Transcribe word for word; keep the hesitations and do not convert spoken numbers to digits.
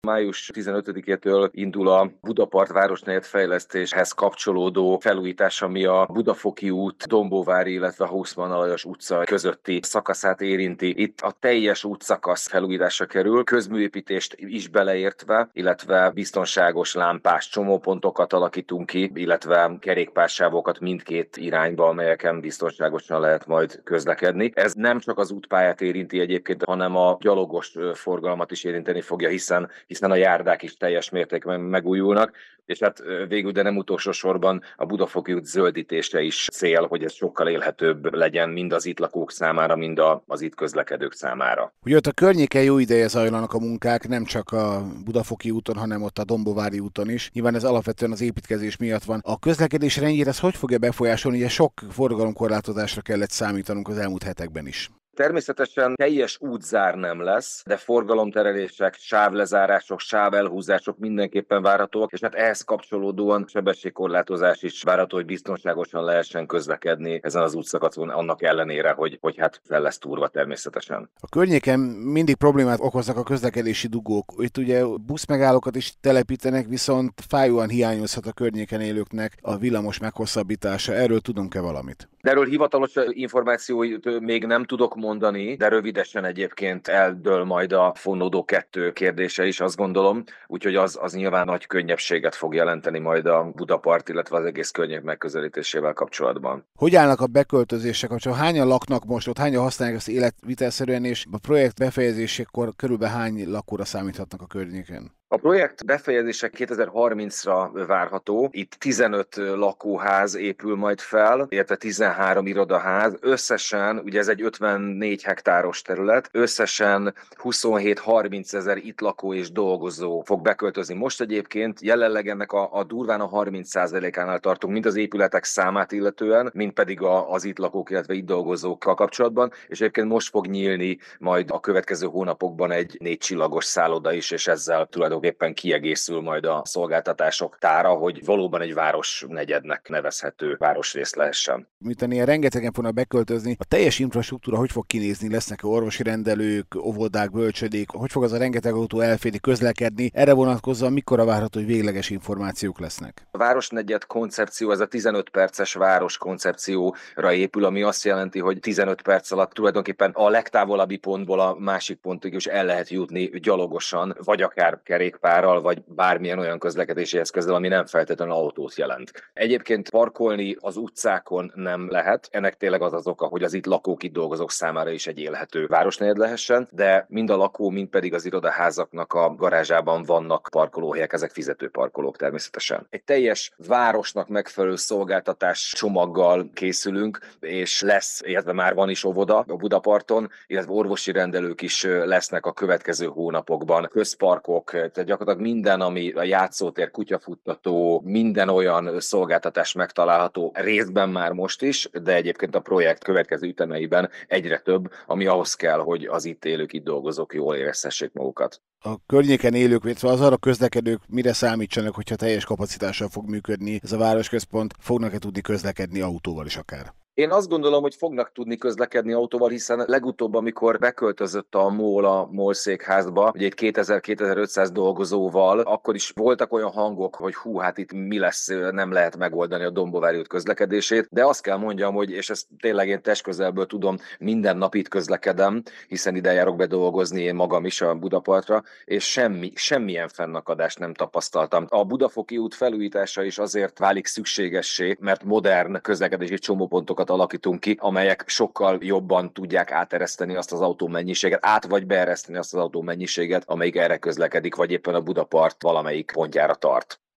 május tizenötödikétől indul a Budapart városnegyed fejlesztéshez kapcsolódó felújítás, ami a Budafoki út, Dombóvári, illetve Haussmann Alajos utca közötti szakaszát érinti. Itt a teljes útszakasz felújításra kerül, közműépítést is beleértve, illetve biztonságos lámpás csomópontokat alakítunk ki, illetve kerékpársávokat mindkét irányba, amelyeken biztonságosan lehet majd közlekedni. Ez nem csak az útpályát érinti egyébként, hanem a gyalogos forgalmat is érinteni fogja, hiszen hiszen a járdák is teljes mértékben megújulnak, és hát végül, de nem utolsó sorban a Budafoki út zöldítése is cél, hogy ez sokkal élhetőbb legyen mind az itt lakók számára, mind az itt közlekedők számára. Ugye ott a környéken jó ideje zajlanak a munkák, nem csak a Budafoki úton, hanem ott a Dombóvári úton is. Nyilván ez alapvetően az építkezés miatt van. A közlekedés rendjére ez hogy fogja befolyásolni? Ugye sok forgalomkorlátozásra kellett számítanunk az elmúlt hetekben is. Természetesen teljes útzár nem lesz, de forgalomterelések, sávlezárások, sávelhúzások mindenképpen várhatóak, és hát ehhez kapcsolódóan sebességkorlátozás is várható, hogy biztonságosan lehessen közlekedni ezen az útszakaszon, annak ellenére, hogy, hogy hát fel lesz túrva természetesen. A környéken mindig problémát okoznak a közlekedési dugók. Itt ugye buszmegállókat is telepítenek, viszont fájóan hiányozhat a környéken élőknek a villamos meghosszabbítása. Erről tudunk-e valamit? De erről hivatalos információit még nem tudok mondani, de rövidesen egyébként eldől majd a fonódó kettő kérdése is, azt gondolom, úgyhogy az, az nyilván nagy könnyebbséget fog jelenteni majd a Budapart, illetve az egész környék megközelítésével kapcsolatban. Hogy állnak a beköltözések kapcsolatban? Hányan laknak most ott, hányan használják ezt életvitelszerűen, és a projekt befejezésekor körülbelül hány lakóra számíthatnak a környéken? A projekt befejezése kétezer-harmincra várható. Itt tizenöt lakóház épül majd fel, illetve tizenhárom irodaház. Összesen, ugye ez egy ötvennégy hektáros terület, összesen huszonhét-harminc ezer itt lakó és dolgozó fog beköltözni. Most egyébként jelenleg ennek a, a durván a harminc százalékánál tartunk, mind az épületek számát illetően, mind pedig a, az itt lakók, illetve itt dolgozókkal kapcsolatban, és egyébként most fog nyílni majd a következő hónapokban egy négy csillagos szálloda is, és ezzel tulajdonképpen éppen kiegészül majd a szolgáltatások tára, hogy valóban egy városnegyednek nevezhető városrész lehessen. Miután ilyen rengetegen fognak beköltözni, a teljes infrastruktúra hogy fog kinézni? Lesznek orvosi rendelők, óvodák, bölcsödék? Hogy fog az a rengeteg autó elférni, közlekedni? Erre vonatkozóan mikor várható, hogy végleges információk lesznek? A városnegyed koncepció, ez a tizenöt perces város koncepcióra épül, ami azt jelenti, hogy tizenöt perc alatt tulajdonképpen a legtávolabbi pontból a másik pontig is el lehet jutni gyalogosan, vagy akár kerékpárral, vagy bármilyen olyan közlekedési eszközzel, ami nem feltétlenül autót jelent. Egyébként parkolni az utcákon nem lehet. Ennek tényleg az az oka, hogy az itt lakók, itt dolgozók számára is egy élhető városnegyed lehessen, de mind a lakó, mind pedig az irodaházaknak a garázsában vannak parkolóhelyek, ezek fizető parkolók természetesen. Egy teljes városnak megfelelő szolgáltatás csomaggal készülünk, és lesz, illetve már van is óvoda a Budaparton, illetve orvosi rendelők is lesznek a következő hónapokban, közparkok, tehát gyakorlatilag minden, ami a játszótér, kutyafuttató, minden olyan szolgáltatás megtalálható részben már most is, de egyébként a projekt következő ütemeiben egyre több, ami ahhoz kell, hogy az itt élők, itt dolgozók jól érezhessék magukat. A környéken élők, illetve az arra közlekedők mire számítsanak, hogyha teljes kapacitással fog működni ez a városközpont, fognak-e tudni közlekedni autóval is akár? Én azt gondolom, hogy fognak tudni közlekedni autóval, hiszen legutóbb, amikor beköltözött a MOL a MOL székházba, ugye itt kétezer-kétezer-ötszáz dolgozóval, akkor is voltak olyan hangok, hogy hú, hát itt mi lesz, nem lehet megoldani a Dombóvári út közlekedését, de azt kell mondjam, hogy, és ezt tényleg én testközelből tudom, minden nap itt közlekedem, hiszen ide járok be dolgozni én magam is a Budapartra, és semmi, semmilyen fennakadást nem tapasztaltam. A Budafoki út felújítása is azért válik szükségessé, mert modern közlekedési csomópontokat alakítunk ki, amelyek sokkal jobban tudják átereszteni azt az autó mennyiséget, át vagy beereszteni azt az autó mennyiséget, amelyik erre közlekedik, vagy éppen a Budapart valamelyik pontjára tart.